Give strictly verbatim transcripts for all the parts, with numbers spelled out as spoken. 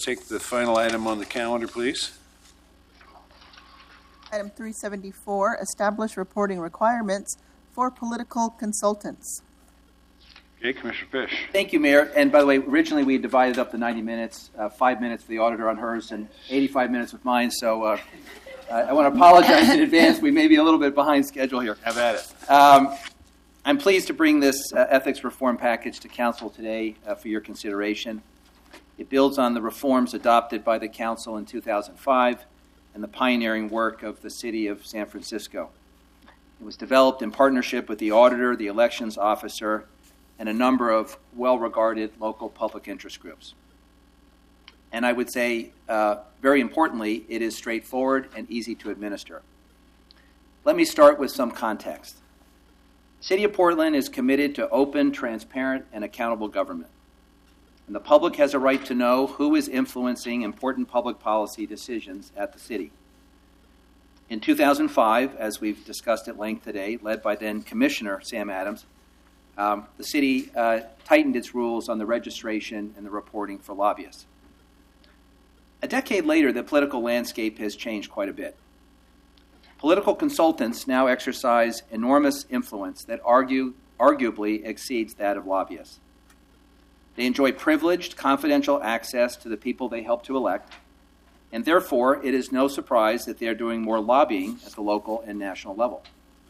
take the final item on the calendar, please. Item three seventy-four, establish reporting requirements for political consultants. Okay, Commissioner Fish. Thank you, Mayor. And by the way, originally we had divided up the ninety minutes, uh, five minutes for the auditor on hers and eighty-five minutes with mine. So uh, I want to apologize in advance. We may be a little bit behind schedule here. Have at it. Um, I'm pleased to bring this uh, ethics reform package to Council today uh, for your consideration. It builds on the reforms adopted by the Council in two thousand five and the pioneering work of the City of San Francisco. It was developed in partnership with the auditor, the elections officer, and a number of well-regarded local public interest groups. And I would say, uh, very importantly, it is straightforward and easy to administer. Let me start with some context. City of Portland is committed to open, transparent, and accountable government. And the public has a right to know who is influencing important public policy decisions at the city. In two thousand five, as we've discussed at length today, led by then Commissioner Sam Adams, Um, the city uh, tightened its rules on the registration and the reporting for lobbyists. A decade later, the political landscape has changed quite a bit. Political consultants now exercise enormous influence that argue, arguably exceeds that of lobbyists. They enjoy privileged, confidential access to the people they help to elect, and therefore it is no surprise that they are doing more lobbying at the local and national level.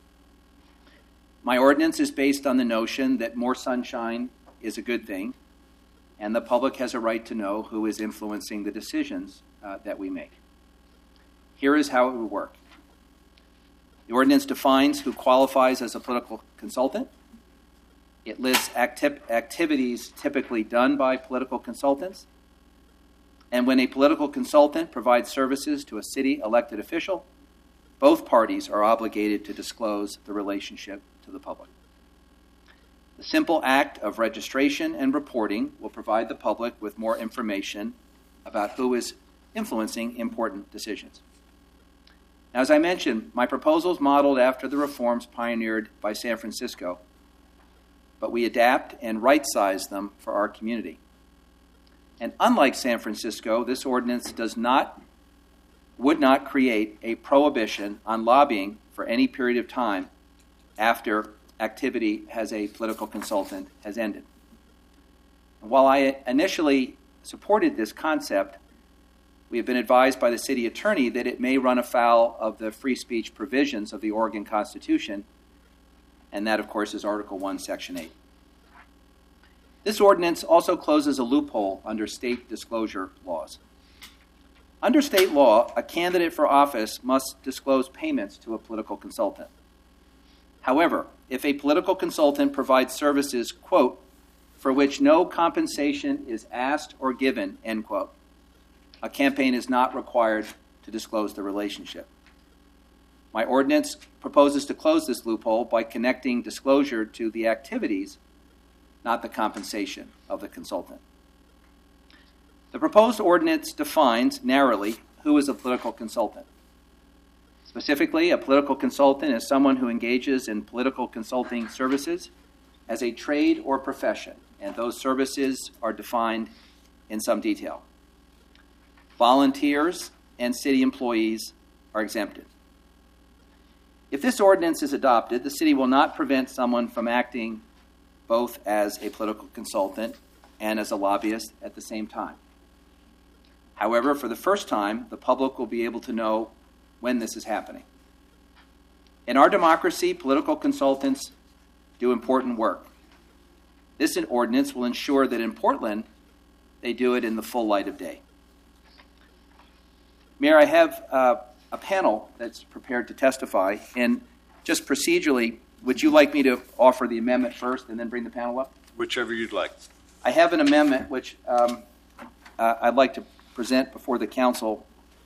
My ordinance is based on the notion that more sunshine is a good thing, and the public has a right to know who is influencing the decisions uh, that we make. Here is how it would work. The ordinance defines who qualifies as a political consultant. It lists acti- activities typically done by political consultants. And when a political consultant provides services to a city elected official, both parties are obligated to disclose the relationship to the public. The simple act of registration and reporting will provide the public with more information about who is influencing important decisions. Now, as I mentioned, my proposal is modeled after the reforms pioneered by San Francisco, but we adapt and right-size them for our community. And unlike San Francisco, this ordinance does not would not create a prohibition on lobbying for any period of time after activity as a political consultant has ended. And while I initially supported this concept, we have been advised by the city attorney that it may run afoul of the free speech provisions of the Oregon Constitution, and that, of course, is Article one, Section eight. This ordinance also closes a loophole under state disclosure laws. Under state law, a candidate for office must disclose payments to a political consultant. However, if a political consultant provides services, quote, for which no compensation is asked or given, end quote, a campaign is not required to disclose the relationship. My ordinance proposes to close this loophole by connecting disclosure to the activities, not the compensation of the consultant. The proposed ordinance defines narrowly who is a political consultant. Specifically, a political consultant is someone who engages in political consulting services as a trade or profession, and those services are defined in some detail. Volunteers and city employees are exempted. If this ordinance is adopted, the city will not prevent someone from acting both as a political consultant and as a lobbyist at the same time. However, for the first time, the public will be able to know when this is happening. In our democracy, political consultants do important work. This ordinance will ensure that in Portland, they do it in the full light of day. Mayor, I have uh, a panel that's prepared to testify, and just procedurally, would you like me to offer the amendment first and then bring the panel up? Whichever you'd like. I have an amendment which um, uh, I'd like to present before the council,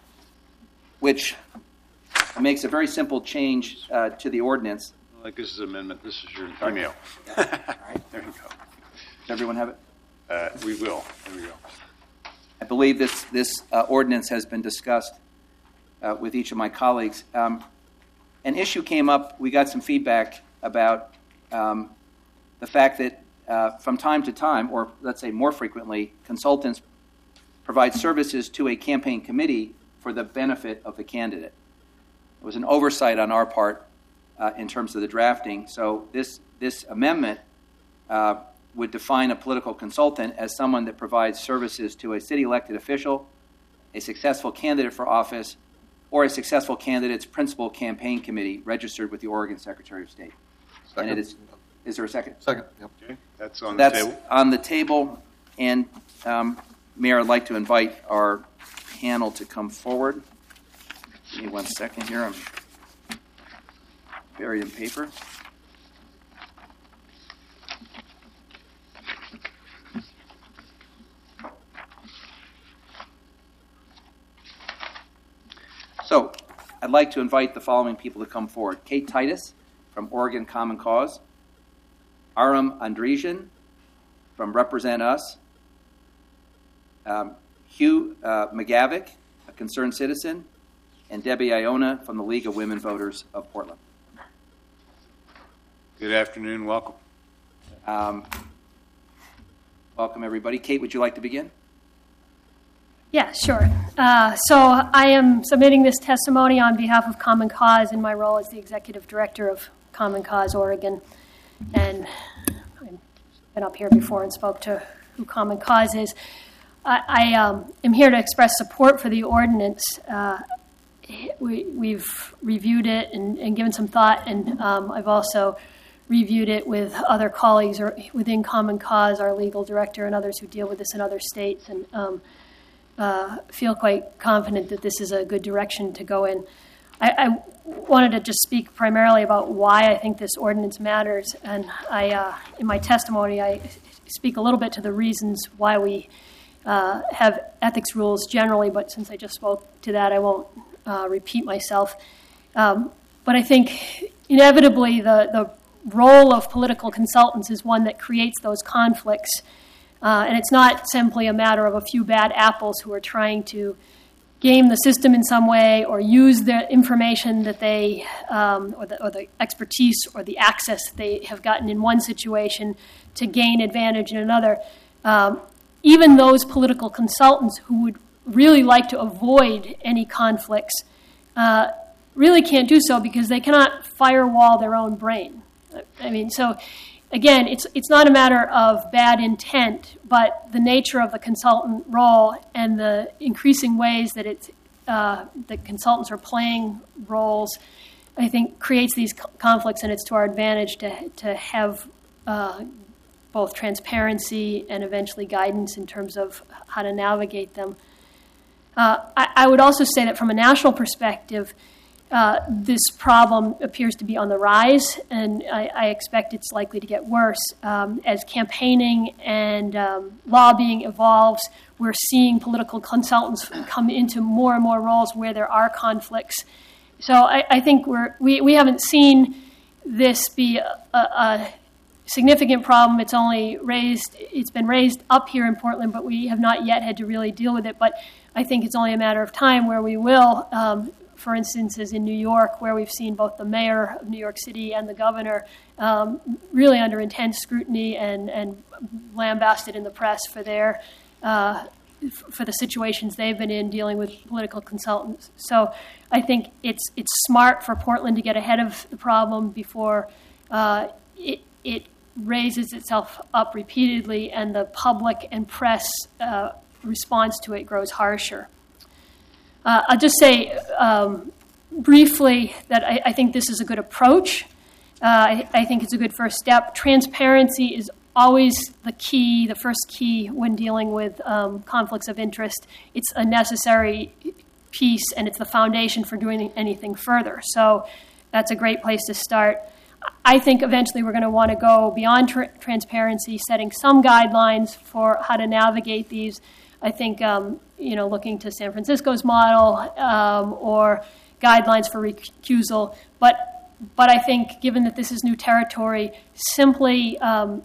which makes a very simple change uh, to the ordinance. Like this is amendment. This is your Sorry. email. All right. There you go. Does everyone have it? Uh, we will. There we go. I believe this this uh, ordinance has been discussed uh, with each of my colleagues. Um, an issue came up. We got some feedback about um, the fact that uh, from time to time, or let's say more frequently, consultants provide services to a campaign committee for the benefit of the candidate. It was an oversight on our part uh, in terms of the drafting. So this this amendment uh, would define a political consultant as someone that provides services to a city elected official, a successful candidate for office, or a successful candidate's principal campaign committee registered with the Oregon Secretary of State. Second. And it is. Is there a second? Second. Yep. Okay, that's on the That's table. on the table. And um, Mayor, I'd like to invite our panel to come forward. Give me one second here. I'm buried in paper. So I'd like to invite the following people to come forward. Kate Titus from Oregon Common Cause. Aram Andresian from Represent Us. Um, Hugh uh, McGavick, a concerned citizen. And Debbie Iona from the League of Women Voters of Portland. Good afternoon, welcome. Um, welcome, everybody. Kate, would you like to begin? Yeah, sure. Uh, so I am submitting this testimony on behalf of Common Cause in my role as the Executive Director of Common Cause Oregon. And I've been up here before and spoke to who Common Cause is. I, I um, am here to express support for the ordinance. Uh, we, we've reviewed it and, and given some thought, and um, I've also reviewed it with other colleagues or within Common Cause, our legal director, and others who deal with this in other states, and um, uh, feel quite confident that this is a good direction to go in. I, I wanted to just speak primarily about why I think this ordinance matters, and I, uh, in my testimony, I speak a little bit to the reasons why we uh, have ethics rules generally, but since I just spoke to that, I won't uh, repeat myself. Um, but I think inevitably the, the role of political consultants is one that creates those conflicts, uh, and it's not simply a matter of a few bad apples who are trying to game the system in some way or use the information that they, um, or, the, or the expertise or the access they have gotten in one situation to gain advantage in another. Um, even those political consultants who would really like to avoid any conflicts uh, really can't do so because they cannot firewall their own brain. I mean, so again, it's it's not a matter of bad intent, but the nature of the consultant role and the increasing ways that it's uh, that consultants are playing roles, I think, creates these conflicts, and it's to our advantage to to have uh, both transparency and eventually guidance in terms of how to navigate them. Uh, I, I would also say that from a national perspective, Uh, this problem appears to be on the rise, and I, I expect it's likely to get worse. Um, as campaigning and um, lobbying evolves, we're seeing political consultants come into more and more roles where there are conflicts. So I, I think we're, we, we haven't seen this be a, a, a significant problem. It's only raised, it's been raised up here in Portland, but we have not yet had to really deal with it. But I think it's only a matter of time where we will. Um, For instance, as in New York, where we've seen both the mayor of New York City and the governor um, really under intense scrutiny and, and lambasted in the press for their uh, f- for the situations they've been in dealing with political consultants. So I think it's it's smart for Portland to get ahead of the problem before uh, it, it raises itself up repeatedly and the public and press uh, response to it grows harsher. Uh, I'll just say um, briefly that I, I think this is a good approach. Uh, I, I think it's a good first step. Transparency is always the key, the first key when dealing with um, conflicts of interest. It's a necessary piece, and it's the foundation for doing anything further. So that's a great place to start. I think eventually we're going to want to go beyond tra- transparency, setting some guidelines for how to navigate these. I think, um, you know, looking to San Francisco's model um, or guidelines for recusal. But but I think, given that this is new territory, simply um,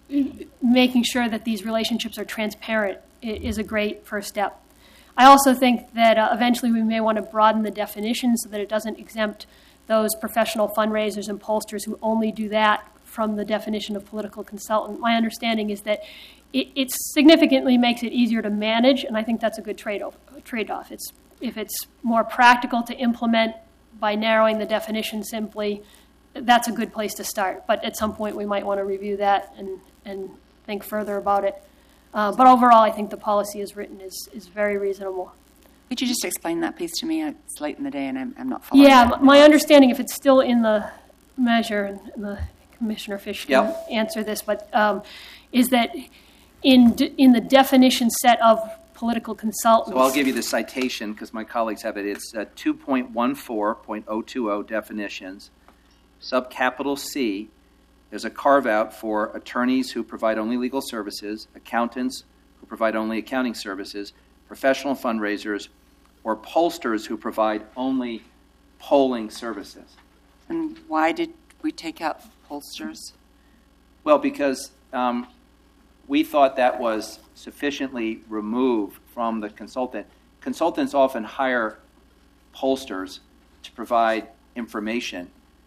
making sure that these relationships are transparent is a great first step. I also think that uh, eventually we may want to broaden the definition so that it doesn't exempt those professional fundraisers and pollsters who only do that from the definition of political consultant. My understanding is that it, it significantly makes it easier to manage, and I think that's a good trade-off. Trade-off. It's if it's more practical to implement by narrowing the definition simply, that's a good place to start. But at some point, we might want to review that and and think further about it. Uh, but overall, I think the policy as written is is very reasonable. Could you just explain that, please, to me? It's late in the day, and I'm, I'm not following. Yeah, that. my understanding, if it's still in the measure, and the Commissioner Fish can Yep. answer this, but um, is that in d- in the definition set of political consultants. So I'll give you the citation because my colleagues have it. It's uh, two point one four point oh two oh definitions, subcapital C. There's a carve-out for attorneys who provide only legal services, accountants who provide only accounting services, professional fundraisers, or pollsters who provide only polling services. And why did we take out pollsters? Well, because um, we thought that was sufficiently removed from the consultant. Consultants often hire pollsters to provide information.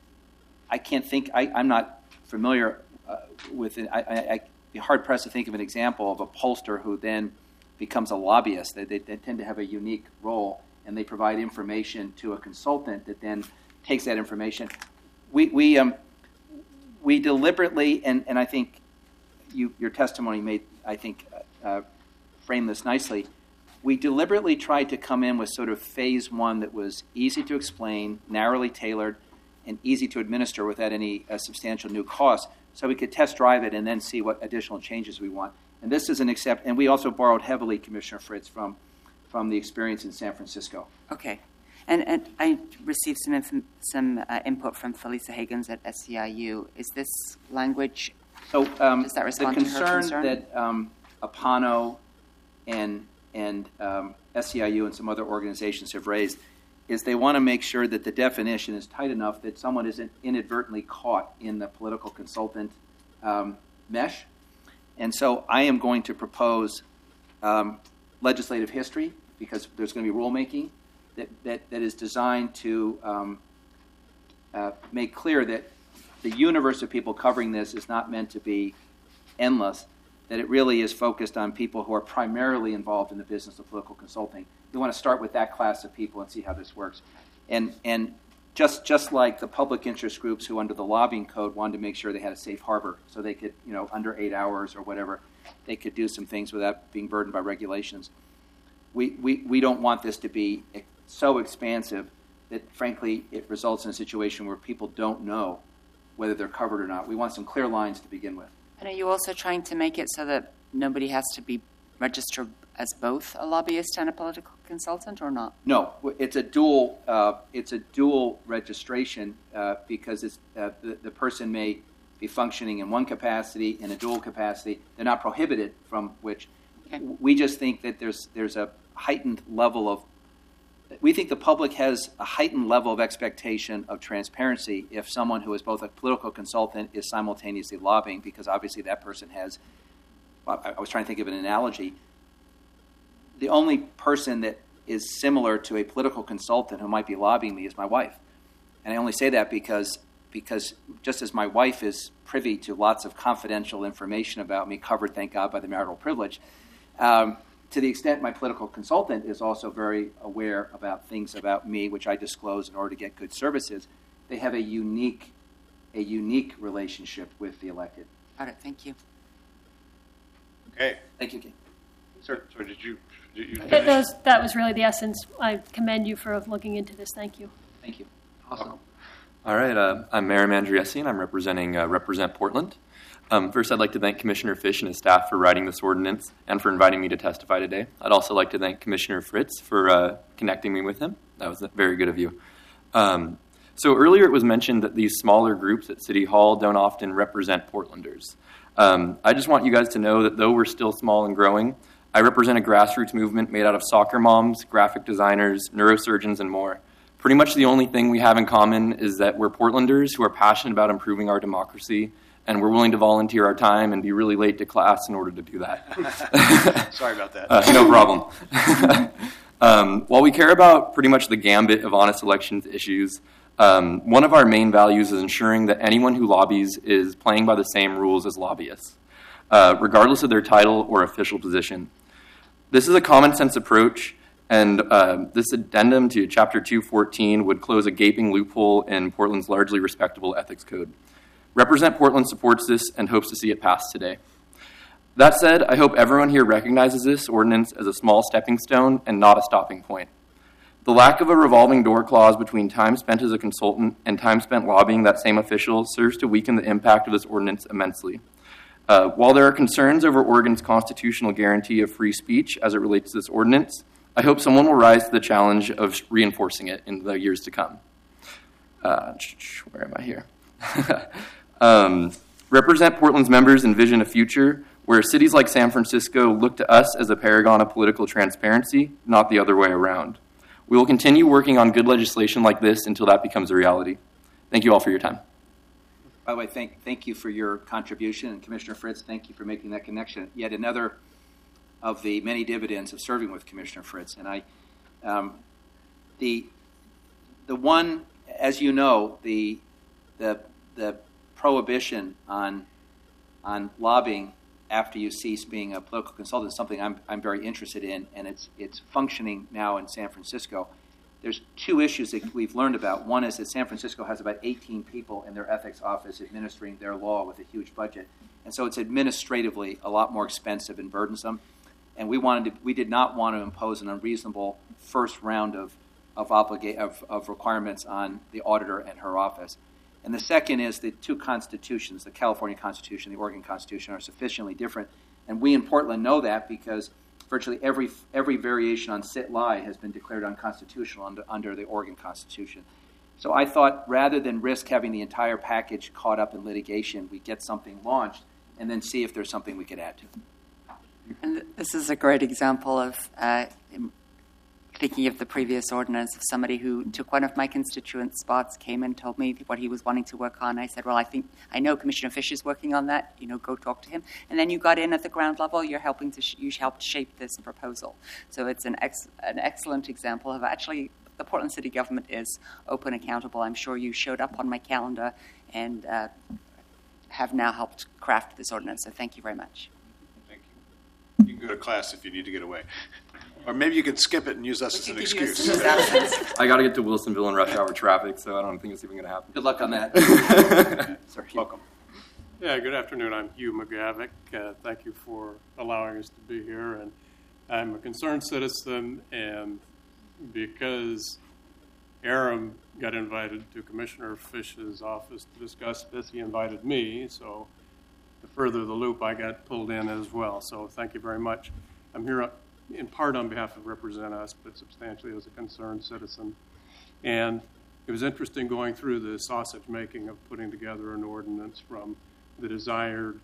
I can't think, I, I'm not familiar uh, with it. I, I, I'd be hard-pressed to think of an example of a pollster who then becomes a lobbyist. They, they, they tend to have a unique role, and they provide information to a consultant that then takes that information. We we um we deliberately, and, and I think you your testimony made, I think, uh, frame this nicely. We deliberately tried to come in with sort of phase one that was easy to explain, narrowly tailored, and easy to administer without any uh, substantial new costs, so we could test drive it and then see what additional changes we want. And this is an accept, and we also borrowed heavily, Commissioner Fritz, from from the experience in San Francisco. Okay. And, and I received some inf- some uh, input from Felisa Higgins at S C I U. Is this language, So um, Does that the respond to her concern, concern? that um, Apano and and um, S C I U and some other organizations have raised is they want to make sure that the definition is tight enough that someone isn't inadvertently caught in the political consultant um, mesh. And so I am going to propose um, legislative history, because there's going to be rulemaking that, that, that is designed to um, uh, make clear that the universe of people covering this is not meant to be endless, that it really is focused on people who are primarily involved in the business of political consulting. We want to start with that class of people and see how this works. And and just just like the public interest groups who under the lobbying code wanted to make sure they had a safe harbor so they could, you know, under eight hours or whatever, they could do some things without being burdened by regulations. We, we, we don't want this to be so expansive that, frankly, it results in a situation where people don't know whether they're covered or not. We want some clear lines to begin with. and are you also trying to make it so that nobody has to be registered as both a lobbyist and a political consultant, or not? No, it's a dual. Uh, it's a dual registration uh, because it's uh, the, the person may be functioning in one capacity in a dual capacity. They're not prohibited from which. Okay. We just think that there's there's a heightened level of. We think the public has a heightened level of expectation of transparency if someone who is both a political consultant is simultaneously lobbying, because obviously that person has. I, I was trying to think of an analogy. The only person that is similar to a political consultant who might be lobbying me is my wife. And I only say that because because just as my wife is privy to lots of confidential information about me, covered, thank God, by the marital privilege, um, to the extent my political consultant is also very aware about things about me, which I disclose in order to get good services, they have a unique a unique relationship with the elected. Got it. Thank you. Okay. Thank you, King. Sir, so did you, did you That finish? was, that was really the essence. I commend you for looking into this. Thank you. Thank you. Awesome. All right, uh, I'm Mayor Mandriesi, and I'm representing uh, Represent Portland. Um, first, I'd like to thank Commissioner Fish and his staff for writing this ordinance and for inviting me to testify today. I'd also like to thank Commissioner Fritz for uh, connecting me with him. That was very good of you. Um, so earlier it was mentioned that these smaller groups at City Hall don't often represent Portlanders. Um, I just want you guys to know that though we're still small and growing, I represent a grassroots movement made out of soccer moms, graphic designers, neurosurgeons, and more. Pretty much the only thing we have in common is that we're Portlanders who are passionate about improving our democracy, and we're willing to volunteer our time and be really late to class in order to do that. Sorry about that. Uh, no problem. um, while we care about pretty much the gambit of honest elections issues, um, one of our main values is ensuring that anyone who lobbies is playing by the same rules as lobbyists. uh, regardless of their title or official position. This is a common sense approach, and uh, this addendum to Chapter two fourteen would close a gaping loophole in Portland's largely respectable ethics code. Represent Portland supports this and hopes to see it passed today. That said, I hope everyone here recognizes this ordinance as a small stepping stone and not a stopping point. The lack of a revolving door clause between time spent as a consultant and time spent lobbying that same official serves to weaken the impact of this ordinance immensely. Uh, while there are concerns over Oregon's constitutional guarantee of free speech as it relates to this ordinance, I hope someone will rise to the challenge of reinforcing it in the years to come. Uh, where am I here? um, Represent Portland's members envision a future where cities like San Francisco look to us as a paragon of political transparency, not the other way around. We will continue working on good legislation like this until that becomes a reality. Thank you all for your time. By the way, thank, thank you for your contribution, and Commissioner Fritz, thank you for making that connection. Yet another of the many dividends of serving with Commissioner Fritz. And I, um, the, the one, as you know, the, the, the prohibition on, on lobbying after you cease being a political consultant is something I'm, I'm very interested in, and it's, it's functioning now in San Francisco. There's two issues that we've learned about. One is that San Francisco has about eighteen people in their ethics office administering their law with a huge budget. And so it's administratively a lot more expensive and burdensome. And we wanted to, we did not want to impose an unreasonable first round of, of, obliga- of, of requirements on the auditor and her office. And the second is the two constitutions, the California Constitution, the Oregon Constitution, are sufficiently different. And we in Portland know that because virtually every every variation on sit-lie has been declared unconstitutional under, under the Oregon Constitution. So I thought rather than risk having the entire package caught up in litigation, we get something launched and then see if there's something we could add to. And this is a great example of uh, thinking of the previous ordinance of somebody who took one of my constituent spots, came and told me what he was wanting to work on. I said, well, I think, I know Commissioner Fish is working on that, you know, go talk to him. And then you got in at the ground level, you're helping to, sh- you helped shape this proposal. So it's an, ex- an excellent example of actually the Portland City government is open, accountable. I'm sure you showed up on my calendar and uh, have now helped craft this ordinance. So thank you very much. Thank you. You can go to class if you need to get away. Or maybe you could skip it and use us as an excuse. I got to get to Wilsonville in rush hour traffic, so I don't think it's even going to happen. Good luck on that. Sorry. Welcome. Yeah, good afternoon. I'm Hugh McGavick. Uh, thank you for allowing us to be here. And I'm a concerned citizen, and because Aram got invited to Commissioner Fish's office to discuss this, he invited me. So to further the loop, I got pulled in as well. So thank you very much. I'm here in part on behalf of Represent Us, but substantially as a concerned citizen. And it was interesting going through the sausage making of putting together an ordinance from the desired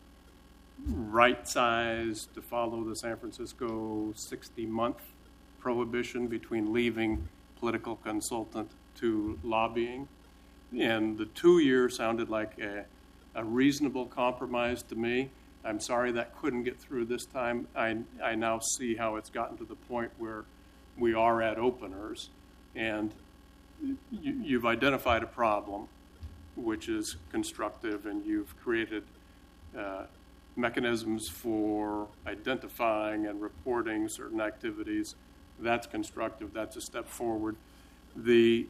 right size to follow the San Francisco sixty-month prohibition between leaving political consultant to lobbying. And the two year sounded like a, a reasonable compromise to me. I'm sorry that couldn't get through this time. I, I now see how it's gotten to the point where we are at openers, and you, you've identified a problem, which is constructive, and you've created uh, mechanisms for identifying and reporting certain activities. That's constructive. That's a step forward. The,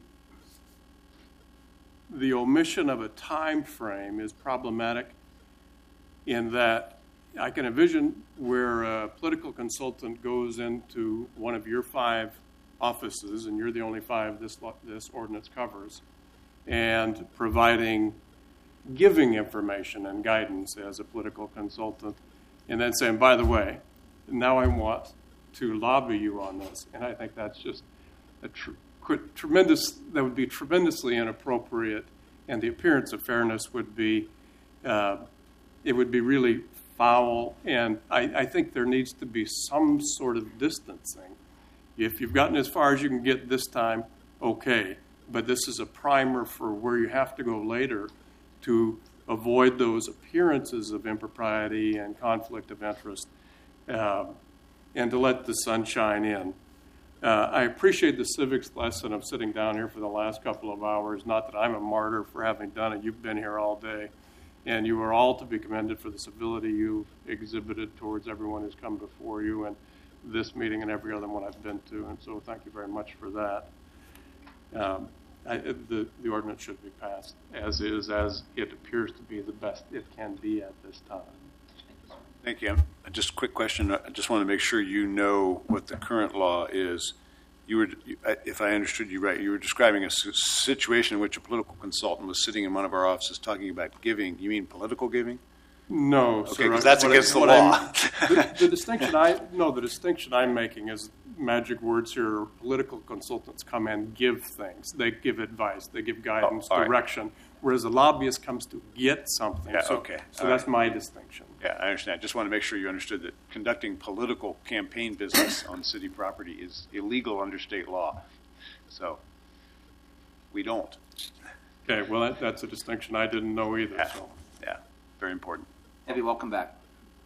the omission of a time frame is problematic in that I can envision where a political consultant goes into one of your five offices, and you're the only five this this ordinance covers, and providing, giving information and guidance as a political consultant, and then saying, by the way, now I want to lobby you on this. And I think that's just a tr- tremendous, that would be tremendously inappropriate, and the appearance of fairness would be uh, it would be really foul, and I, I think there needs to be some sort of distancing. If you've gotten as far as you can get this time, okay, but this is a primer for where you have to go later to avoid those appearances of impropriety and conflict of interest, uh, and to let the sunshine in. Uh, I appreciate the civics lesson of sitting down here for the last couple of hours, not that I'm a martyr for having done it. You've been here all day. And you are all to be commended for the civility you've exhibited towards everyone who's come before you, and this meeting and every other one I've been to. And so thank you very much for that. Um, I, the, the ordinance should be passed as is, as it appears to be the best it can be at this time. Thank you. Just a quick question. I just want to make sure you know what the current law is. You were, if I understood you right, you were describing a situation in which a political consultant was sitting in one of our offices talking about giving. You mean political giving? No, Okay, sir. because that's What against I- the what I'm- law. the, the distinction I no, the distinction I'm making is magic words here. Political consultants come and give things. They give advice. They give guidance, Oh, all right. direction. Whereas a lobbyist comes to get something. Yeah, so, okay, So all that's right. my distinction. Yeah, I understand. Just want to make sure you understood that conducting political campaign business on city property is illegal under state law. So we don't. Okay. Well, that, that's a distinction I didn't know either. Yeah, So. yeah, very important. Debbie, welcome back.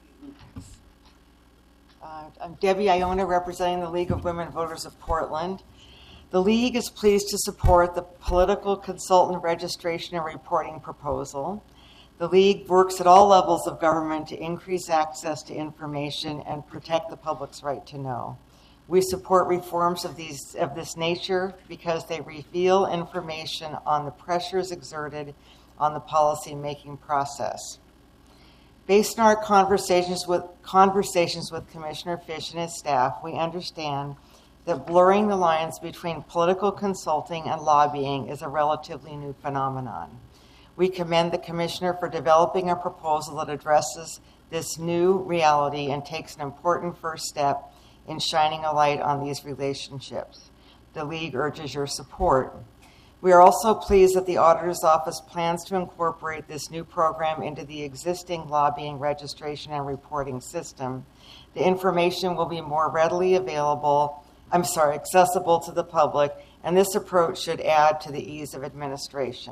Uh, I'm Debbie Iona, representing the League of Women Voters of Portland. The League is pleased to support the political consultant registration and reporting proposal. The League works at all levels of government to increase access to information and protect the public's right to know. We support reforms of these of this nature because they reveal information on the pressures exerted on the policy-making process. Based on our conversations with conversations with Commissioner Fish and his staff, we understand that blurring the lines between political consulting and lobbying is a relatively new phenomenon. We commend the Commissioner for developing a proposal that addresses this new reality and takes an important first step in shining a light on these relationships. The League urges your support. We are also pleased that the Auditor's Office plans to incorporate this new program into the existing lobbying registration and reporting system. The information will be more readily available, I'm sorry, accessible to the public, and this approach should add to the ease of administration.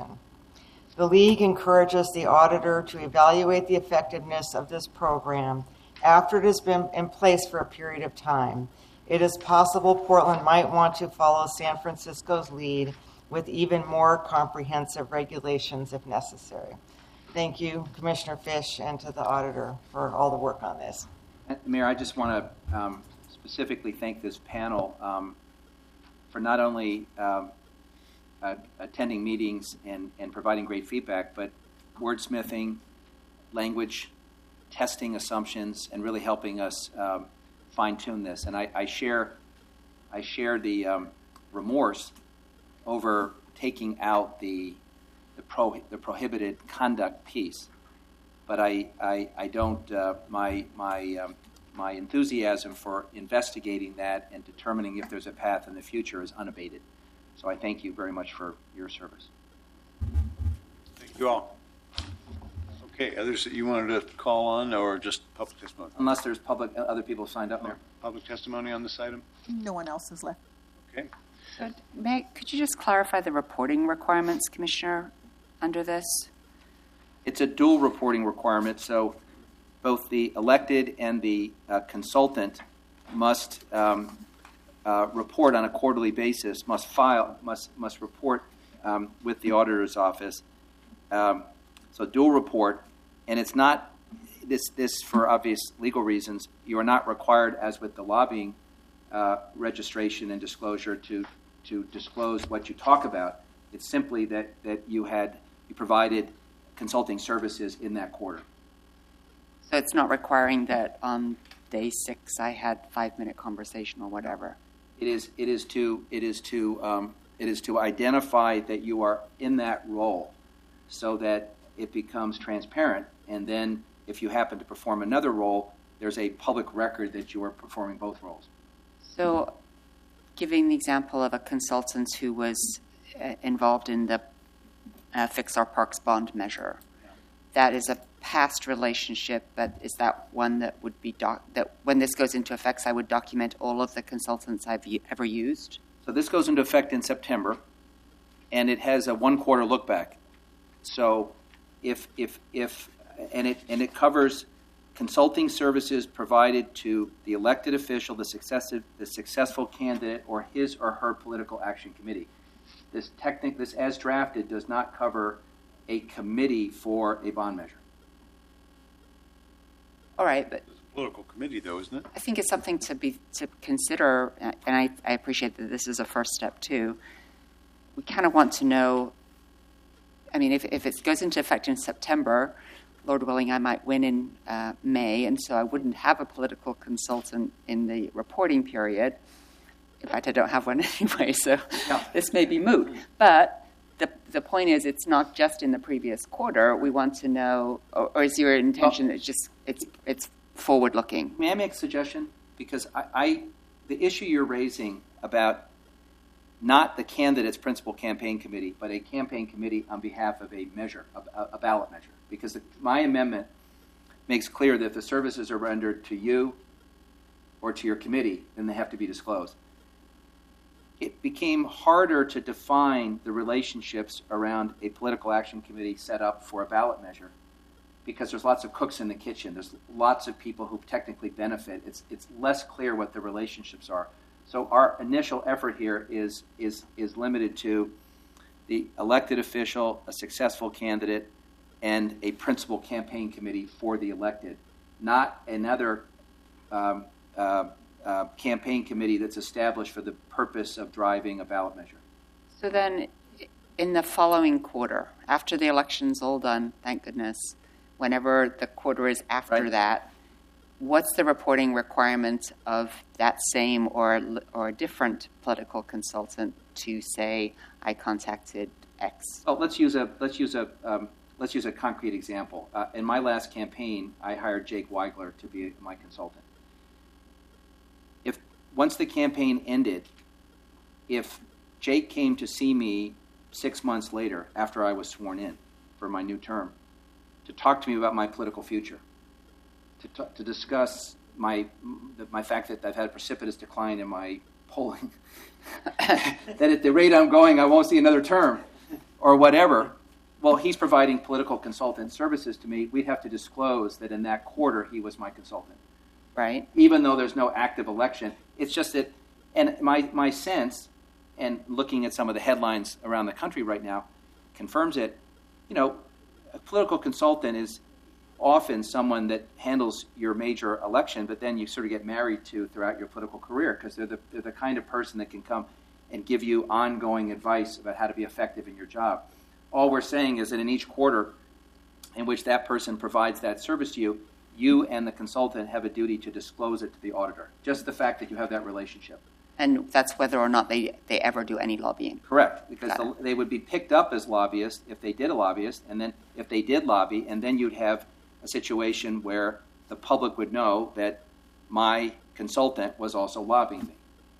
The League encourages the auditor to evaluate the effectiveness of this program after it has been in place for a period of time. It is possible Portland might want to follow San Francisco's lead with even more comprehensive regulations if necessary. Thank you, Commissioner Fish, and to the auditor for all the work on this. Mayor, I just want to um, specifically thank this panel um, for not only um, uh, attending meetings and, and providing great feedback, but wordsmithing, language, testing assumptions, and really helping us um, fine-tune this. And I, I share, I share the um, remorse over taking out the the, pro, the prohibited conduct piece, but I I, I don't uh, my my um, my enthusiasm for investigating that and determining if there's a path in the future is unabated. So I thank you very much for your service. Thank you all. Okay, others that you wanted to call on, or just public testimony? Unless there's public other people signed up there. Public testimony on this item? No one else is left. Okay. So, May, could you just clarify the reporting requirements, Commissioner, under this? It's a dual reporting requirement, so both the elected and the uh, consultant must um, uh, report on a quarterly basis, must file, must must report um, with the auditor's office. Um, so dual report, and it's not this this for obvious legal reasons. You are not required, as with the lobbying uh, registration and disclosure, to to disclose what you talk about. It's simply that that you had you provided consulting services in that quarter. So it's not requiring that on day six I had five-minute conversation or whatever. It is it is to it is to um, it is to identify that you are in that role, so that it becomes transparent. And then, if you happen to perform another role, there's a public record that you are performing both roles. So, giving the example of a consultant who was uh, involved in the uh, Fix Our Parks bond measure, that is a past relationship, but is that one that would be doc- that when this goes into effect, I would document all of the consultants I've y- ever used? So this goes into effect in September, and it has a one-quarter look back. So, if if if and it and it covers consulting services provided to the elected official, the successive, the successful candidate, or his or her political action committee. This technic, this as drafted, does not cover a committee for a bond measure. All right, but It's a political committee, though, isn't it? I think it's something to be to consider, and I, I appreciate that this is a first step too. We kind of want to know. I mean, if if it goes into effect in September, Lord willing, I might win in uh, May, and so I wouldn't have a political consultant in the reporting period. In fact, I don't have one anyway, so No. this may be moot. But the the point is, it's not just in the previous quarter. We want to know, or, or is your intention it's just it's it's forward looking? May I make a suggestion? Because I, I, the issue you're raising about not the candidate's principal campaign committee, but a campaign committee on behalf of a measure, a, a ballot measure. Because the, my amendment makes clear that if the services are rendered to you or to your committee, then they have to be disclosed. It became harder to define the relationships around a political action committee set up for a ballot measure because there's lots of cooks in the kitchen. There's lots of people who technically benefit. It's it's less clear what the relationships are. So our initial effort here is is is limited to the elected official, a successful candidate, and a principal campaign committee for the elected, not another um, uh, uh, campaign committee that's established for the purpose of driving a ballot measure. So then, in the following quarter, after the election's all done, thank goodness, whenever the quarter is after Right. that, what's the reporting requirement of that same or or a different political consultant to say, I contacted X? Oh, let's use a let's use a um, let's use a concrete example. Uh, in my last campaign, I hired Jake Weigler to be my consultant. If once the campaign ended, if Jake came to see me six months later after I was sworn in for my new term to talk to me about my political future, to talk, to discuss my my fact that I've had a precipitous decline in my polling, that at the rate I'm going, I won't see another term, or whatever. Well, he's providing political consultant services to me. We'd have to disclose that in that quarter he was my consultant, Right? even though there's no active election. It's just that, and my my sense, and looking at some of the headlines around the country right now, confirms it. You know, a political consultant is often someone that handles your major election, but then you sort of get married to throughout your political career because they're the, they're the kind of person that can come and give you ongoing advice about how to be effective in your job. All we're saying is that in each quarter in which that person provides that service to you, you and the consultant have a duty to disclose it to the auditor. Just the fact that you have that relationship. And that's whether or not they, they ever do any lobbying. Correct, because Got the, they would be picked up as lobbyists if they did a lobbyist, and then if they did lobby, and then you'd have a situation where the public would know that my consultant was also lobbying me.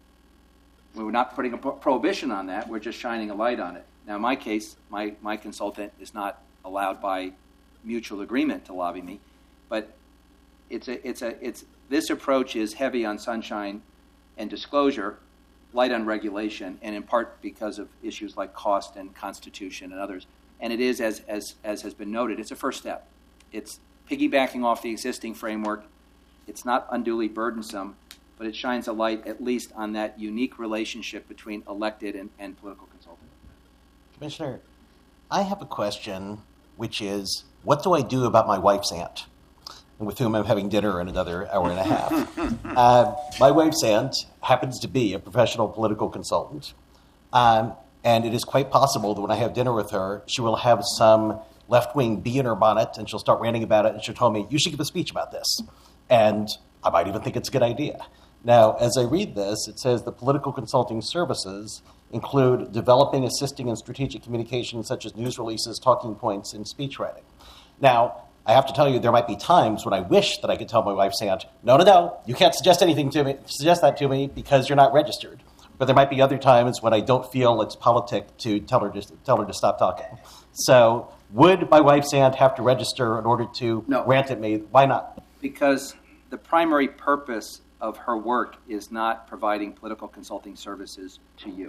We were not putting a pro- prohibition on that, we're just shining a light on it. Now, in my case, my, my consultant is not allowed by mutual agreement to lobby me, but it's a, it's a, it's, this approach is heavy on sunshine and disclosure, light on regulation, and in part because of issues like cost and constitution and others. And it is, as, as, as has been noted, it's a first step. It's piggybacking off the existing framework. It's not unduly burdensome, but it shines a light at least on that unique relationship between elected and, and political consultant. Commissioner, I have a question, which is, what do I do about my wife's aunt, with whom I'm having dinner in another hour and a half? uh, my wife's aunt happens to be a professional political consultant, um, and it is quite possible that when I have dinner with her, she will have some left-wing bee in her bonnet, and she'll start ranting about it, and she'll tell me, you should give a speech about this. And I might even think it's a good idea. Now, as I read this, it says the political consulting services include developing, assisting, and strategic communication such as news releases, talking points, and speech writing. Now, I have to tell you, there might be times when I wish that I could tell my wife's aunt, no, no, no, you can't suggest anything to me, suggest that to me because you're not registered. But there might be other times when I don't feel it's politic to tell her to, tell her to stop talking. So would my wife's aunt have to register in order to No. rant at me? Why not? Because the primary purpose of her work is not providing political consulting services to you.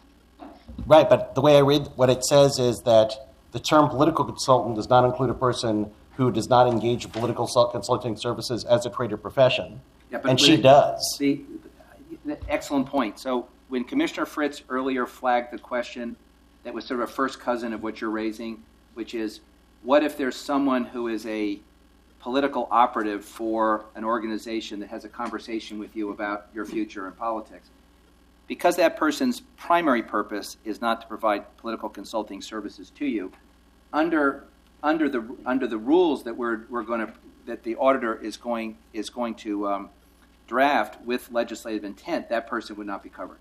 Right, but the way I read what it says is that the term political consultant does not include a person who does not engage in political consulting services as a trade or profession, Yeah, but and when she it- does. The, the, excellent point. So when Commissioner Fritz earlier flagged the question that was sort of a first cousin of what you're raising, which is, what if there's someone who is a political operative for an organization that has a conversation with you about your future in politics? Because that person's primary purpose is not to provide political consulting services to you, under under the under the rules that we're we're going to that the auditor is going is going to um, draft with legislative intent, that person would not be covered.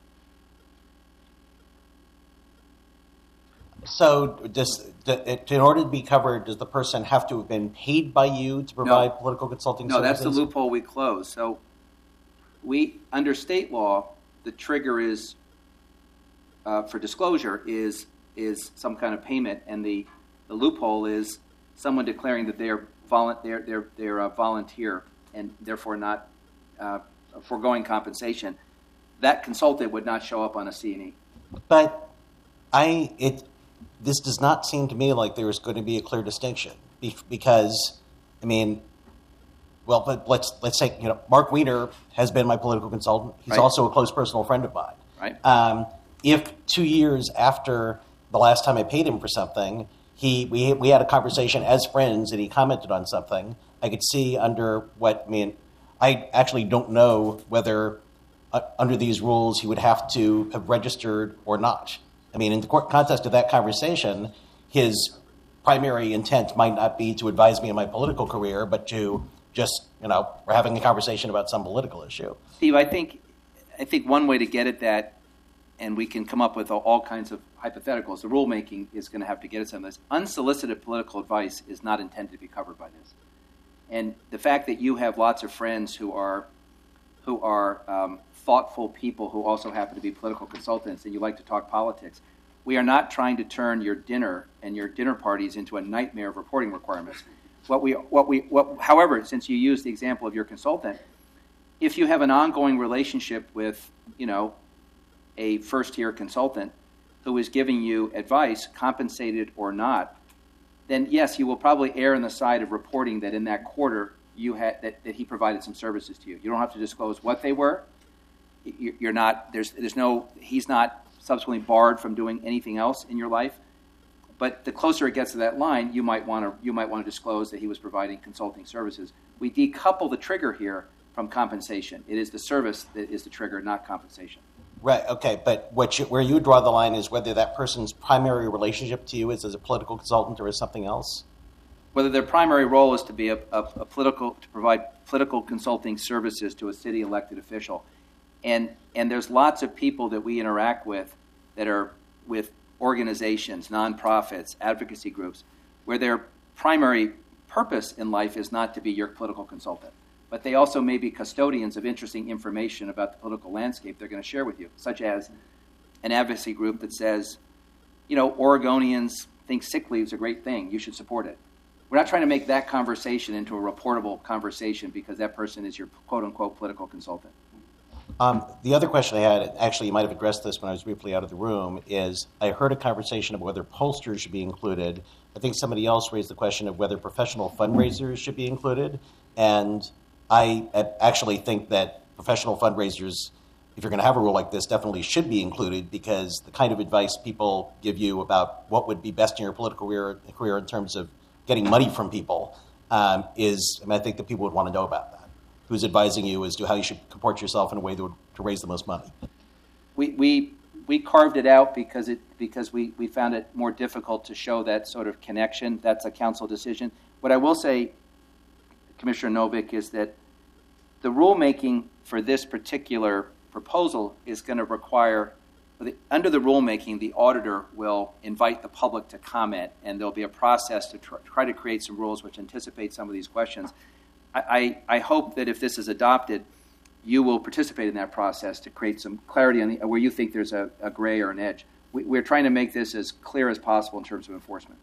So, does, in order to be covered, does the person have to have been paid by you to provide No. political consulting No, services? that's the loophole we close. So, we under state law, the trigger is uh, for disclosure is is some kind of payment, and the, the loophole is someone declaring that they are volu- they're they're they're a volunteer and therefore not uh, foregoing compensation. That consultant would not show up on a C and E. But I it this does not seem to me like there is going to be a clear distinction be- because I mean, well, but let's let's say you know Mark Wiener has been my political consultant. He's Right. also a close personal friend of mine. Right. Um, if two years after the last time I paid him for something, he we we had a conversation as friends and he commented on something, I could see under what I mean. I actually don't know whether uh, under these rules he would have to have registered or not. I mean, in the court context of that conversation, his primary intent might not be to advise me in my political career, but to just, you know, we're having a conversation about some political issue. Steve, I think I think one way to get at that, and we can come up with all kinds of hypotheticals, the rulemaking is going to have to get at some of this. Unsolicited political advice is not intended to be covered by this. And the fact that you have lots of friends who are who are um, thoughtful people who also happen to be political consultants and you like to talk politics, we are not trying to turn your dinner and your dinner parties into a nightmare of reporting requirements. What we, what we, what, however, since you used the example of your consultant, if you have an ongoing relationship with, you know, a first-tier consultant who is giving you advice, compensated or not, then yes, you will probably err on the side of reporting that in that quarter you had that, that he provided some services to you. You don't have to disclose what they were. You're not there's there's no he's not subsequently barred from doing anything else in your life. But the closer it gets to that line, you might want to you might want to disclose that he was providing consulting services. We decouple the trigger here from compensation. It is the service that is the trigger, not compensation. Right. Okay. But what you, where you draw the line is whether that person's primary relationship to you is as a political consultant or as something else. Whether their primary role is to be a, a, a political to provide political consulting services to a city elected official, and and there's lots of people that we interact with that are with organizations, nonprofits, advocacy groups, where their primary purpose in life is not to be your political consultant. But they also may be custodians of interesting information about the political landscape they're going to share with you, such as an advocacy group that says, you know, Oregonians think sick leave is a great thing. You should support it. We're not trying to make that conversation into a reportable conversation because that person is your quote-unquote political consultant. Um, the other question I had, actually you might have addressed this when I was briefly out of the room, is I heard a conversation about whether pollsters should be included. I think somebody else raised the question of whether professional fundraisers should be included. And I actually think that professional fundraisers, if you're going to have a rule like this, definitely should be included because the kind of advice people give you about what would be best in your political career, career in terms of getting money from people um, is, I mean, I think that people would want to know about that. Who's advising you as to how you should comport yourself in a way that would to raise the most money. We we we carved it out because it because we, we found it more difficult to show that sort of connection. That's a council decision. What I will say, Commissioner Novick, is that the rulemaking for this particular proposal is going to require, under the rulemaking, the auditor will invite the public to comment, and there'll be a process to try, try to create some rules which anticipate some of these questions. I, I, I hope that if this is adopted, you will participate in that process to create some clarity on the, where you think there's a, a gray or an edge. We, we're trying to make this as clear as possible in terms of enforcement.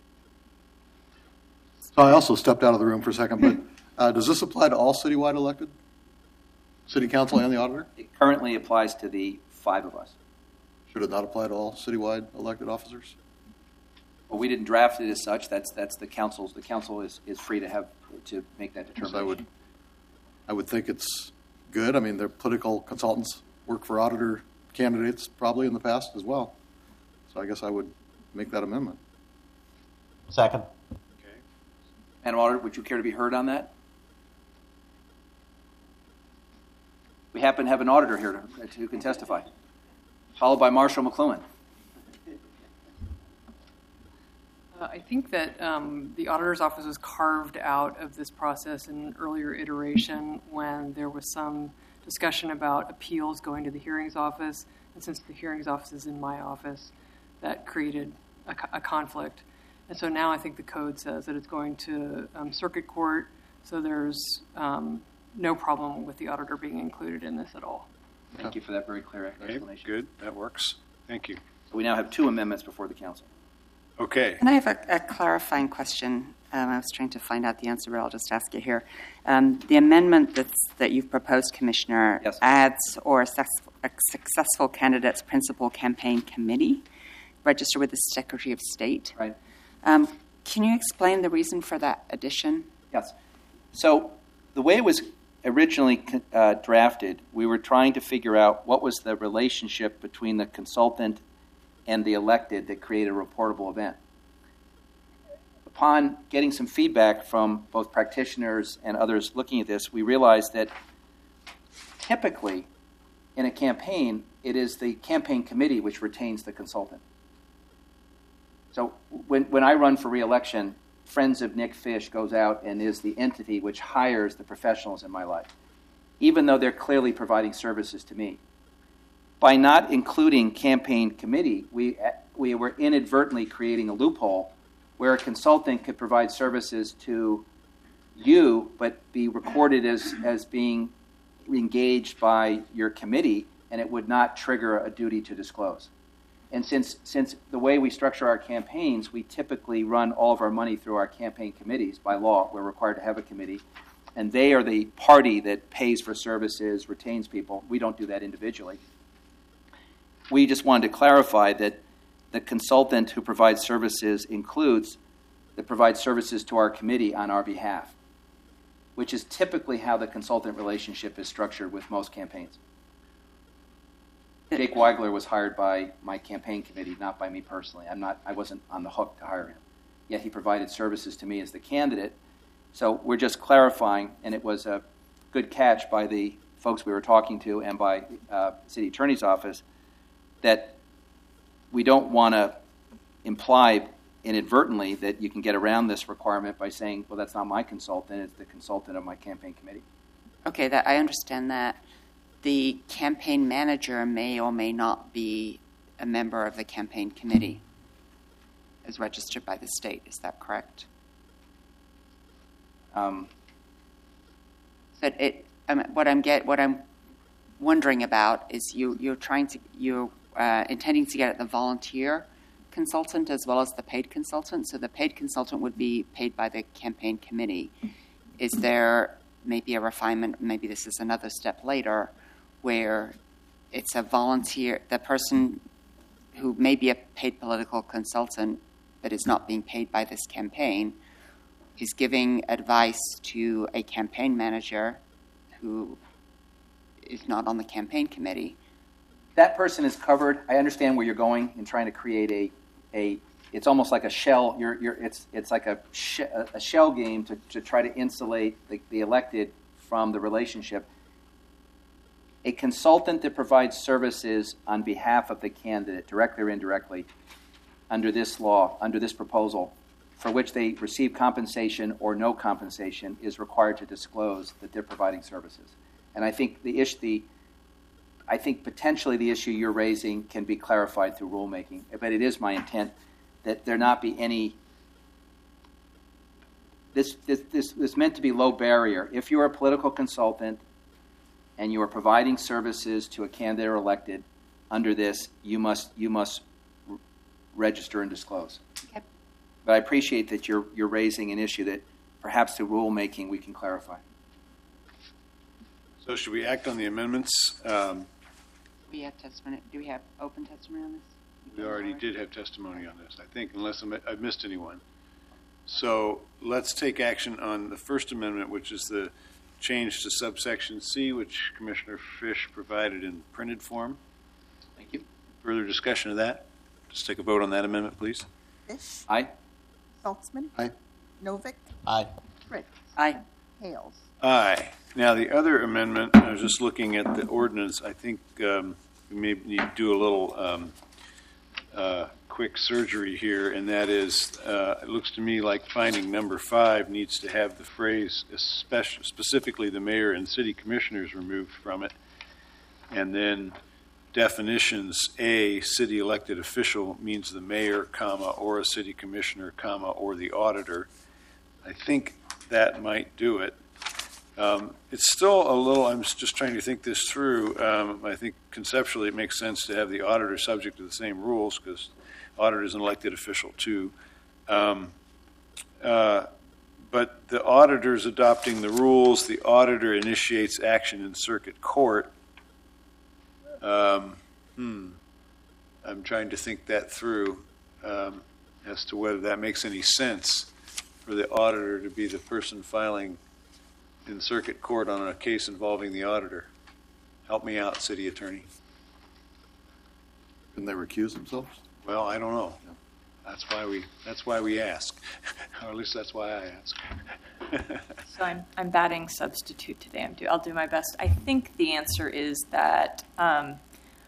So I also stepped out of the room for a second, but uh, does this apply to all citywide elected? City council and the auditor? It currently applies to the five of us. Should it not apply to all citywide elected officers? Well, we didn't draft it as such. That's that's the council's. The council is, is free to have to make that determination. I would, I would think it's good. I mean, their political consultants work for auditor candidates probably in the past as well. So I guess I would make that amendment. Second. Okay. Madam Auditor, would you care to be heard on that? We happen to have an auditor here to, who can testify, followed by Marshall McLuhan. Uh, I think that um, the auditor's office was carved out of this process in an earlier iteration when there was some discussion about appeals going to the hearings office. And since the hearings office is in my office, that created a, a conflict. And so now I think the code says that it's going to um, circuit court, so there's um, no problem with the auditor being included in this at all. Thank you for that very clear Okay, explanation. good. That works. Thank you. So we now have two amendments before the council. Okay. And I have a, a clarifying question. Um, I was trying to find out the answer, but I'll just ask it here. Um, the amendment that's, that you've proposed, Commissioner, Yes. adds or a, sex, a successful candidate's principal campaign committee register with the Secretary of State. Right. Um, can you explain the reason for that addition? Yes. So the way it was originally uh, drafted, we were trying to figure out what was the relationship between the consultant and the elected that created a reportable event. Upon getting some feedback from both practitioners and others looking at this, we realized that typically in a campaign, it is the campaign committee which retains the consultant. So when, when I run for re-election, Friends of Nick Fish goes out and is the entity which hires the professionals in my life, even though they're clearly providing services to me. By not including campaign committee, we, we were inadvertently creating a loophole where a consultant could provide services to you but be recorded as, as being engaged by your committee, and it would not trigger a duty to disclose. And since, since the way we structure our campaigns, we typically run all of our money through our campaign committees. By law, we're required to have a committee, and they are the party that pays for services, retains people. We don't do that individually. We just wanted to clarify that the consultant who provides services includes that provides services to our committee on our behalf, which is typically how the consultant relationship is structured with most campaigns. Jake Weigler was hired by my campaign committee, not by me personally. I'm not, I wasn't on the hook to hire him. Yet he provided services to me as the candidate. So we're just clarifying, and it was a good catch by the folks we were talking to and by uh, the city attorney's office, that we don't want to imply inadvertently that you can get around this requirement by saying, well, that's not my consultant, it's the consultant of my campaign committee. Okay, that I understand that. The campaign manager may or may not be a member of the campaign committee as registered by the state. Is that correct? Um, But it, um, what I'm get, what I'm wondering about is you, you're trying to, you're uh, intending to get at the volunteer consultant as well as the paid consultant. So the paid consultant would be paid by the campaign committee. Is there maybe a refinement? Maybe this is another step later, where it's a volunteer, the person who may be a paid political consultant but is not being paid by this campaign is giving advice to a campaign manager who is not on the campaign committee. that person is covered. I understand where you're going in trying to create a, a it's almost like a shell. You're, you're, it's, it's like a, sh- a shell game to, to try to insulate the, the elected from the relationship. A consultant that provides services on behalf of the candidate, directly or indirectly, under this law, under this proposal, for which they receive compensation or no compensation, is required to disclose that they're providing services. And I think the issue, the, I think potentially the issue you're raising can be clarified through rulemaking. But it is my intent that there not be any. This this this is meant to be low barrier. If you're a political consultant and you are providing services to a candidate or elected under this, you must you must r- register and disclose. Okay. But I appreciate that you're you're raising an issue that perhaps through rulemaking we can clarify. So should we act on the amendments? Um, We have testimony. Do we have open testimony on this? we already did have testimony on this, I think, unless I'm, I've missed anyone. So let's take action on the First Amendment, which is the change to subsection C, which Commissioner Fish provided in printed form. Thank you. Further discussion of that? Just take a vote on that amendment, please. Fish, Aye. Saltzman, Aye. Novick, Aye. Fritz, Aye. Hales. Aye. Now, the other amendment, I was just looking at the ordinance, I think um, we may need to do a little um, uh, quick surgery here, and that is, uh, it looks to me like finding number five needs to have the phrase, especially, specifically the mayor and city commissioners removed from it. And then definitions, A, city elected official means the mayor, comma, or a city commissioner, comma, or the auditor. I think that might do it. Um, it's still a little, I'm just trying to think this through. Um, I think conceptually it makes sense to have the auditor subject to the same rules because auditor is an elected official too. Um, uh, but the auditor is adopting the rules. The auditor initiates action in circuit court. Um, hmm. I'm trying to think that through um, as to whether that makes any sense for the auditor to be the person filing in circuit court on a case involving the auditor. Help me out, city attorney. Can they recuse themselves? Well, I don't know. That's why we. That's why we ask, or at least that's why I ask. So I'm I'm batting substitute today. I'm do, I'll do my best. I think the answer is that um,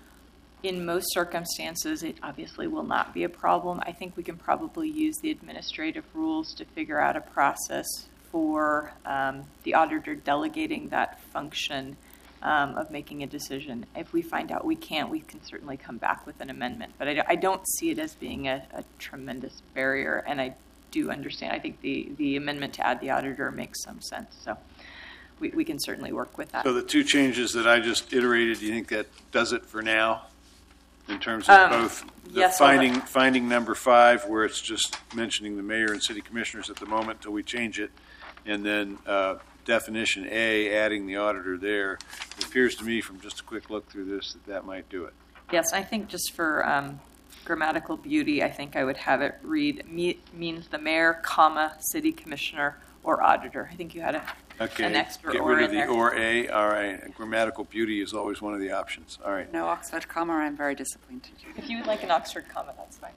in most circumstances, it obviously will not be a problem. I think we can probably use the administrative rules to figure out a process for um, the auditor delegating that function um, of making a decision. If we find out we can't, we can certainly come back with an amendment. But I, I don't see it as being a, a tremendous barrier, and I do understand. I think the, the amendment to add the auditor makes some sense. So we, we can certainly work with that. So the two changes that I just iterated, do you think that does it for now? In terms of Um, both the yes, finding although- finding number five, where it's just mentioning the mayor and city commissioners at the moment until we change it, and then uh, definition A, adding the auditor there. It appears to me from just a quick look through this that that might do it. Yes, I think just for um, grammatical beauty, I think I would have it read me, means the mayor, comma, city commissioner, or auditor. I think you had a, Okay, an extra get or rid of in the there. or A. All right, grammatical beauty is always one of the options. All right. No Oxford comma, I'm very disappointed. If you would like an Oxford comma, that's fine.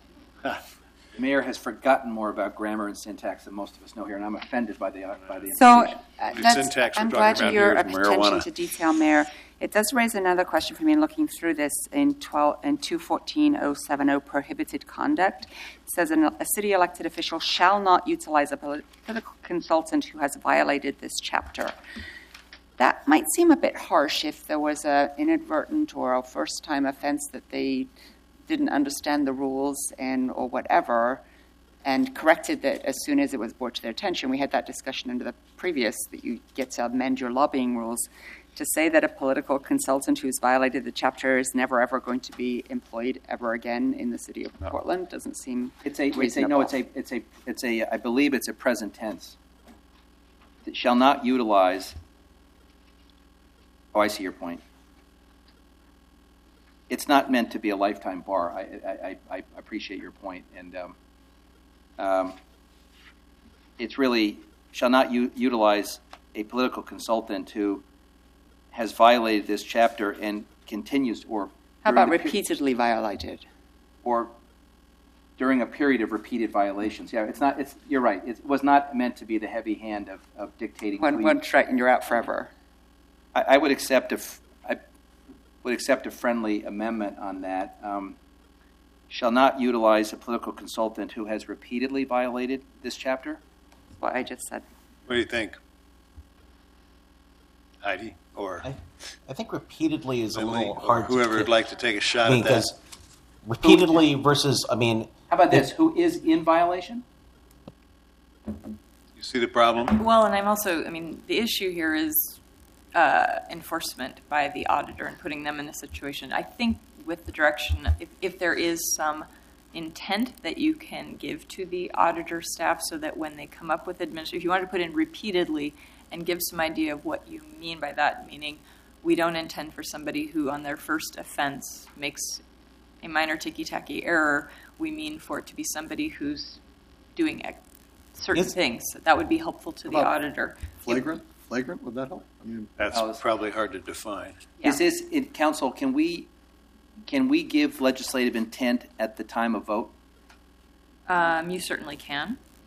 The mayor has forgotten more about grammar and syntax than most of us know here, and I'm offended by the by the So information. uh, The that's, syntax we're I'm talking glad to about hear here a is attention marijuana. to detail, Mayor. It does raise another question for me in looking through this in twelve in two fourteen oh seven oh prohibited conduct. It says an, a city elected official shall not utilize a political consultant who has violated this chapter. That might seem a bit harsh if there was a inadvertent or a first time offense that they didn't understand the rules and or whatever, and corrected that as soon as it was brought to their attention. We had that discussion under the previous, that you get to amend your lobbying rules. To say that a political consultant who's violated the chapter is never, ever going to be employed ever again in the city of Portland doesn't seem It's a, it's a reasonable. no. It's a it's a it's a. I believe it's a present tense. That shall not utilize. Oh, I see your point. It's not meant to be a lifetime bar. I I, I, I appreciate your point, and um, um, it's really shall not u- utilize a political consultant who has violated this chapter and continues, or How about during the pe- repeatedly violated? or during a period of repeated violations. Yeah, it's not. It's you're right. It was not meant to be the heavy hand of, of dictating. One, who one you- strike and you're out forever. I, I would accept a. f- I would accept a friendly amendment on that. Um, shall not utilize a political consultant who has repeatedly violated this chapter. That's what I just said. What do you think, Heidi, or I, I think repeatedly is a Lily, little or hard whoever to would like to take a shot I mean, at that? because repeatedly versus, I mean, How about this? Who is in violation? You see the problem? Well, and I'm also, I mean, the issue here is uh, enforcement by the auditor and putting them in a situation. I think with the direction, if, if there is some intent that you can give to the auditor staff so that when they come up with administration, if you want to put in repeatedly and give some idea of what you mean by that, meaning we don't intend for somebody who on their first offense makes a minor ticky-tacky error, we mean for it to be somebody who's doing ex- certain Is- things. That would be helpful to the About auditor. Flagrant? Flagrant, would that help? I mean, That's Oh, it's- probably hard to define. Yeah. Is this in council? Can we can we give legislative intent at the time of vote? Um, you certainly can.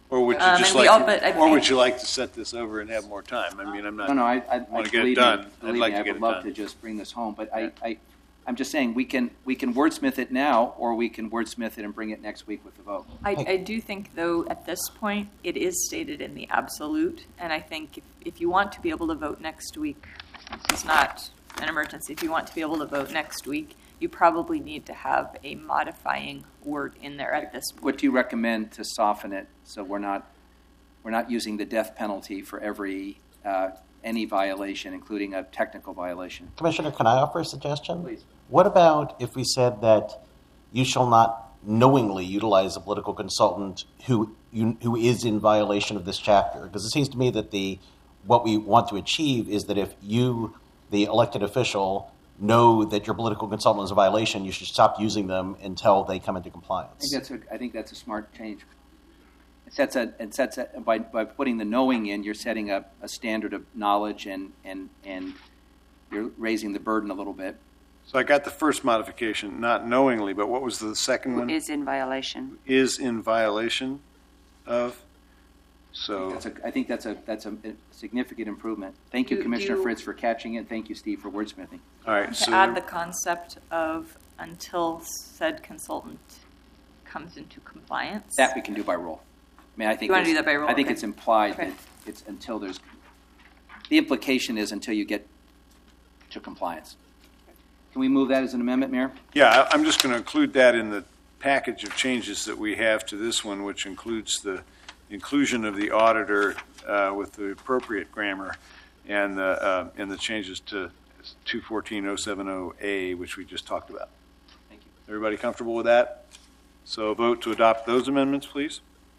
Or would you Um, just and we like, all- to- but I or would think- you like to set this over and have more time? I mean, I'm not. No, no, I, I, I want to get it believe done. Me, I'd believe like me, to I get would it love done. to just bring this home, but I, I, I'm just saying we can we can wordsmith it now, or we can wordsmith it and bring it next week with the vote. I, I do think, though, at this point, it is stated in the absolute, and I think if, if you want to be able to vote next week, this is not an emergency, if you want to be able to vote next week, you probably need to have a modifying word in there at this point. What do you recommend to soften it so we're not we're not using the death penalty for every uh, any violation, including a technical violation? Commissioner, can I offer a suggestion? Please. What about if we said that you shall not knowingly utilize a political consultant who you, who is in violation of this chapter? Because it seems to me that the what we want to achieve is that if you, the elected official, know that your political consultant is a violation, you should stop using them until they come into I compliance. think that's a, I think that's a smart change. It sets a, it sets a, by, by putting the knowing in, you're setting a, a standard of knowledge and, and, and you're raising the burden a little bit. So I got the first modification, not knowingly, but what was the second one? Is in violation. Is in violation of. So That's a, I think that's a that's a significant improvement. Thank you, Do- Commissioner do- Fritz, for catching it. Thank you, Steve, for wordsmithing. all right. To So add the concept of until said consultant comes into compliance. That we can do by rule. I mean, I think You wanna there's- do that by rule? I think Okay. it's implied Okay. that it's until there's. The implication is until you get to compliance. Can we move that as an amendment, Mayor? yeah, I- I'm just going to include that in the package of changes that we have to this one, which includes the inclusion of the auditor uh, with the appropriate grammar, and the uh, and the changes to two fourteen oh seven oh A, which we just talked about. Thank you. Everybody comfortable with that? So a vote to adopt those amendments, please.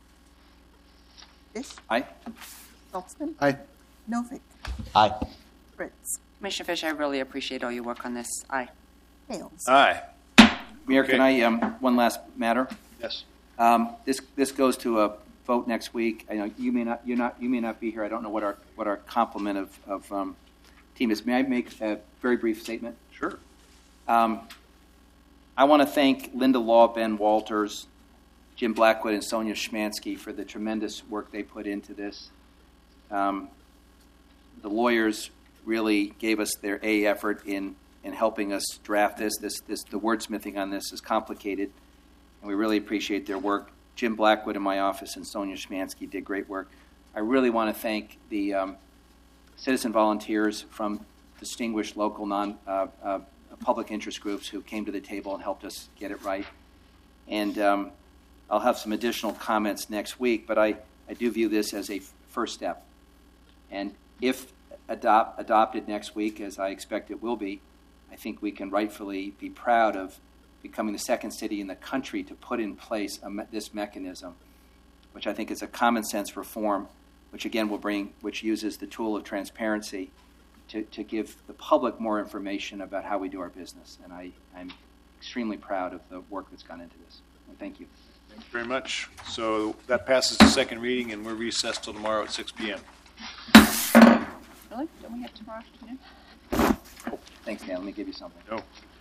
Fish, Aye. Saltzman, Aye. Novick, Aye. Fritz, Commissioner Fisher, I really appreciate all your work on this. Aye. Hales. Aye. Mayor, Okay. can I um, one last matter? Yes. Um, this this goes to a vote next week. I know you may not you're not you may not be here. I don't know what our what our complement of of um, team is. May I make a very brief statement? Sure. Um, I want to thank Linda Law, Ben Walters, Jim Blackwood, and Sonia Schmansky for the tremendous work they put into this. Um, the lawyers really gave us their A effort in, in helping us draft this. This, this. The wordsmithing on this is complicated, and we really appreciate their work. Jim Blackwood in my office and Sonia Schmansky did great work. I really want to thank the um, citizen volunteers from distinguished local non uh, uh, public interest groups who came to the table and helped us get it right. And um, I'll have some additional comments next week, but I, I do view this as a f- first step. And if adopt, adopted next week, as I expect it will be, I think we can rightfully be proud of becoming the second city in the country to put in place a me- this mechanism, which I think is a common sense reform, which again will bring, which uses the tool of transparency to, to give the public more information about how we do our business. And I, I'm extremely proud of the work that's gone into this. And thank you. Thank you very much. So that passes the second reading, and we're recessed till tomorrow at six p.m. Really? Don't we have tomorrow afternoon? Thanks, Dan. Let me give you something. No.